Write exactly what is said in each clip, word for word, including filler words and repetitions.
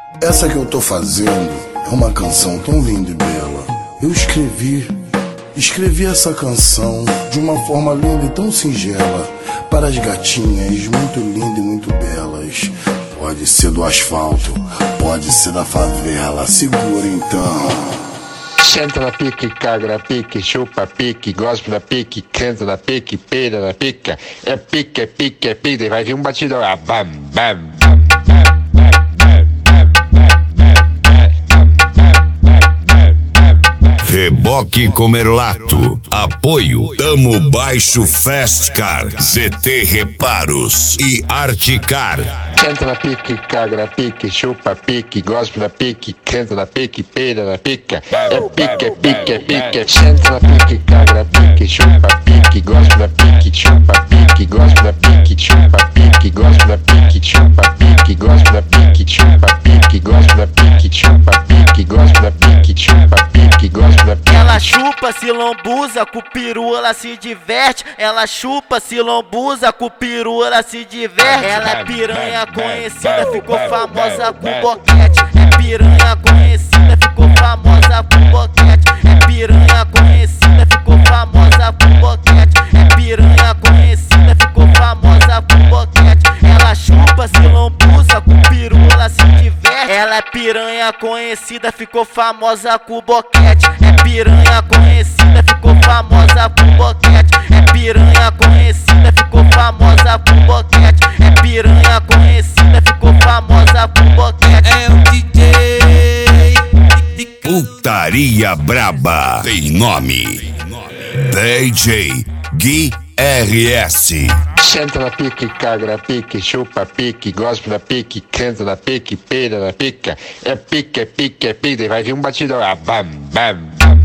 Essa que eu tô fazendo é uma canção tão linda e bela. Eu escrevi, escrevi essa canção de uma forma linda e tão singela para as gatinhas muito lindas e muito belas. Pode ser do asfalto, pode ser da favela, segura então. Senta na pique, caga na pique, chupa pique, gospe na pique, canta na pique, peida na pica. É pique, é pique, é pique, e vai vir um batidão. Ah, bam, bam, bam. Reboque Comerlato. Apoio Tamo Baixo Festcar, Z T Reparos e Articar. Senta na pique, caga na pique, chupa pique, gospe na pique, canta na pique, peida na pica. É pique, é pique, é pique. Senta na pique, caga na pique, chupa pique, gospe na pique, chupa pique, gospe na pique, chupa pique, gospe na pique, chupa pique, gospe na pique, chupa pique, gospe na pique, chupa pique, gospe na pique, chupa pique, gospe na pique. Ela chupa, se lambuza, com o peru ela se diverte. Ela chupa, se lambuza, com o peru ela se diverte. Ela é piranha conhecida, ficou famosa com boquete. É piranha conhecida, ficou famosa com boquete. É piranha conhecida, ficou famosa com boquete. É piranha conhecida, ficou famosa com boquete. Ela chupa, se lambuza, com o peru ela se diverte. Ela é piranha conhecida, ficou famosa com boquete. É piranha conhecida, ficou famosa com boquete. É piranha conhecida, ficou famosa com boquete. É piranha conhecida, ficou famosa com boquete. É o D J Putaria Braba tem nome. D J Gui R S. Senta na pique, caga na pique, chupa pique, gospe na pique, canta na pique, peida na pica. É pique, é pique, é pique, e vai vir um batidão. Ah, bam, bam, bam.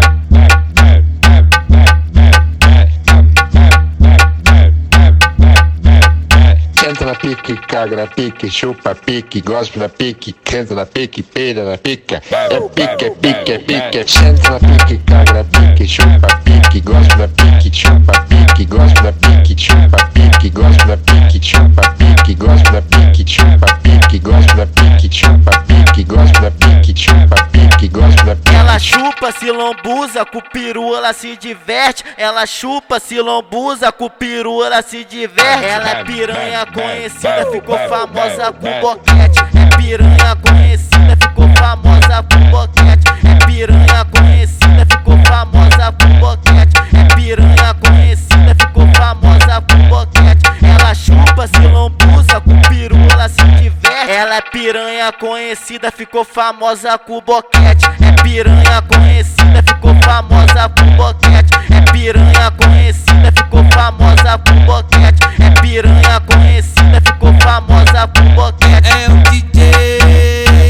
Senta na pique, caga na pique, chupa pique, gospe na pique, canta na pique, peida na pica. É pique, é pique, é pique. Senta na pique, caga na pique, chupa pique, gospe na pique, chupa pique, gospe na pique, chupa pique, gospe na pique, chupa pique, gospe na pique, chupa pique, gospe na pique, chupa pique, gospe na pique, chupa pique, gospe na pique. Ela chupa, se lambuza, com o peru ela se diverte. Ela chupa, se lambuza, com o peru ela se diverte. Ela é piranha conhecida, ficou famosa com boquete. É piranha conhecida, ficou famosa com boquete. É piranha conhecida, ficou famosa com boquete. É piranha conhecida, ficou famosa com boquete. Ela chupa, se lambuza, com o peru ela se diverte. Ela é piranha conhecida, ficou famosa com boquete. É piranha conhecida, ficou famosa com boquete. É piranha conhecida, ficou famosa com boquete. É piranha conhecida, ficou famosa com boquete. É o D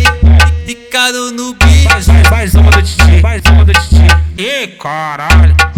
J Ficado no beat. Mais, mais, mais uma do Titi, mais uma do Titi. Ih, caralho.